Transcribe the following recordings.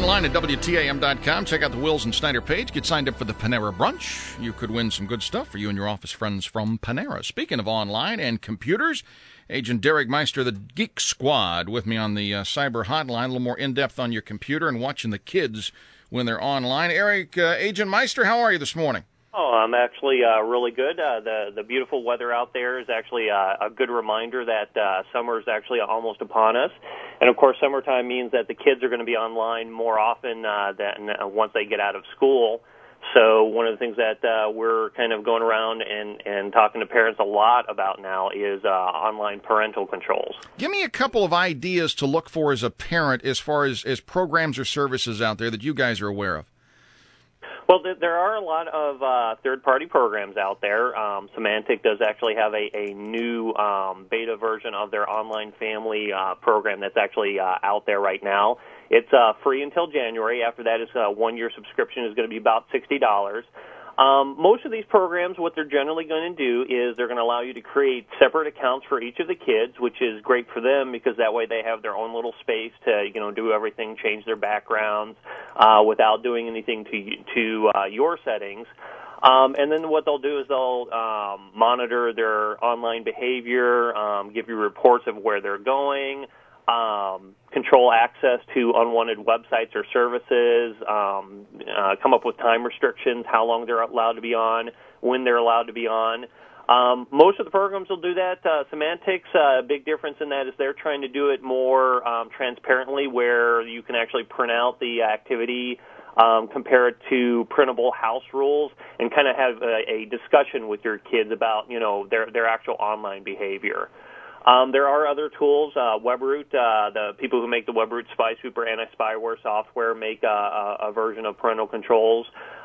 online at WTAM.com. Check out the Wills and Snyder page. Get signed up for the Panera Brunch. You could win some good stuff for you and your office friends from Panera. Speaking of online and computers, Agent Derek Meister, the Geek Squad, with me on the cyber hotline. A little more in-depth on your computer and watching the kids when they're online. Eric, Agent Meister, how are you this morning? Oh, I'm actually really good. The beautiful weather out there is actually a good reminder that summer is actually almost upon us. And, of course, summertime means that the kids are going to be online more often than once they get out of school. So one of the things that we're kind of going around and talking to parents a lot about now is online parental controls. Give me a couple of ideas to look for as a parent as far as programs or services out there that you guys are aware of. Well, there are a lot of third-party programs out there. Symantec does actually have a new beta version of their online family program that's actually out there right now. It's free until January. After that, it's a one-year subscription is going to be about $60. Most of these programs, what they're generally going to do is they're going to allow you to create separate accounts for each of the kids, which is great for them because that way they have their own little space to, do everything, change their backgrounds without doing anything to your settings. And then what they'll do is they'll monitor their online behavior, give you reports of where they're going, control access to unwanted websites or services, come up with time restrictions, how long they're allowed to be on, when they're allowed to be on. Most of the programs will do that. Symantec's big difference in that is they're trying to do it more transparently where you can actually print out the activity, compare it to printable house rules, and kind of have a discussion with your kids about, their actual online behavior. There are other tools. WebRoot, the people who make the WebRoot SpySwooper anti-spyware software make a version of parental controls.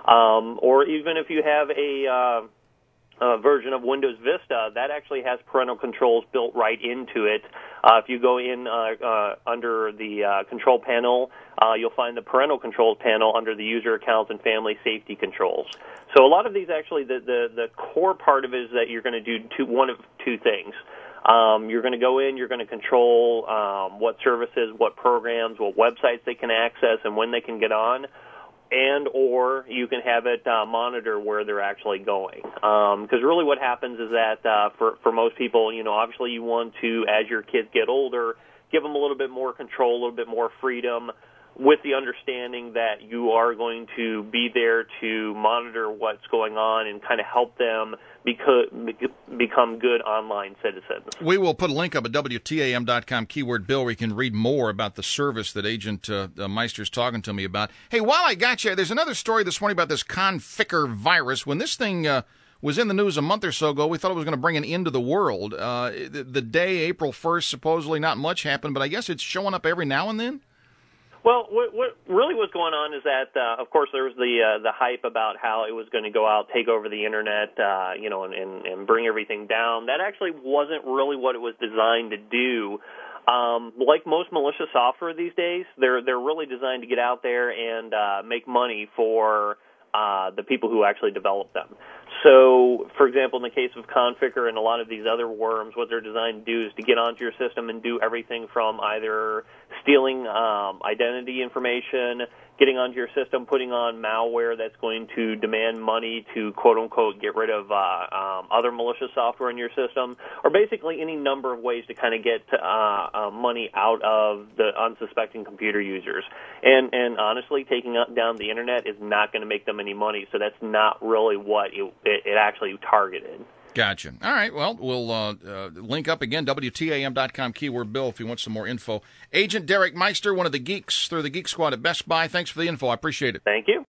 Or even if you have a version of Windows Vista, that actually has parental controls built right into it. If you go in under the control panel, you'll find the parental controls panel under the user accounts and family safety controls. So a lot of these actually, the core part of it is that you're going to do one of two things. You're going to go in, you're going to control what services, what programs, what websites they can access and when they can get on, and or you can have it monitor where they're actually going. Because really what happens is that for most people, obviously you want to, as your kids get older, give them a little bit more control, a little bit more freedom, with the understanding that you are going to be there to monitor what's going on and kind of help them become good online citizens. We will put a link up at WTAM.com, keyword Bill, where you can read more about the service that Agent Meister's talking to me about. Hey, while I got you, there's another story this morning about this Conficker virus. When this thing was in the news a month or so ago, we thought it was going to bring an end to the world. The day, April 1st, supposedly not much happened, but I guess it's showing up every now and then? Well, what really was going on is that, of course, there was the hype about how it was going to go out, take over the internet, and bring everything down. That actually wasn't really what it was designed to do. Like most malicious software these days, they're really designed to get out there and make money for the people who actually develop them. So, for example, in the case of Conficker and a lot of these other worms, what they're designed to do is to get onto your system and do everything from either stealing identity information, getting onto your system, putting on malware that's going to demand money to, quote-unquote, get rid of other malicious software in your system, or basically any number of ways to kind of get money out of the unsuspecting computer users. And honestly, taking down the internet is not going to make them any money, so that's not really what it actually targeted. Gotcha. All right. Well, we'll link up again, WTAM.com, keyword Bill, if you want some more info. Agent Derek Meister, one of the geeks through the Geek Squad at Best Buy. Thanks for the info. I appreciate it. Thank you.